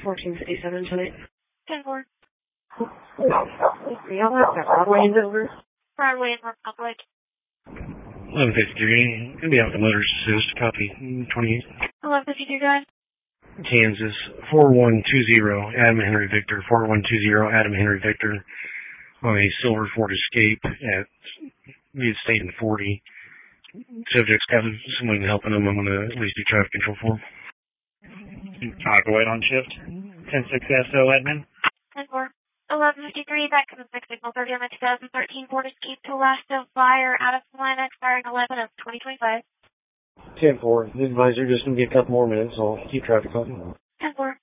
1457 tonight. 10-4. Y'all have that Broadway in Dover? Broadway in Republic. 1153. Gonna be out with Motors Assist. Copy. 28. 1153, go ahead. Kansas. 4120. Adam Henry Victor. 4120. Adam Henry Victor. On a silver Ford Escape at Mid State and 40. Subject's got someone helping him. I'm gonna at least do traffic control for him. Go ahead on shift. 10-6 SO admin. 10-4. 1153, that comes next signal 30 on the 2013 Ford Escape to last of fire out of Salina expiring 11 of 2025. 10-4. The advisor, just gonna be a couple more minutes. I'll keep traffic on. 10-4.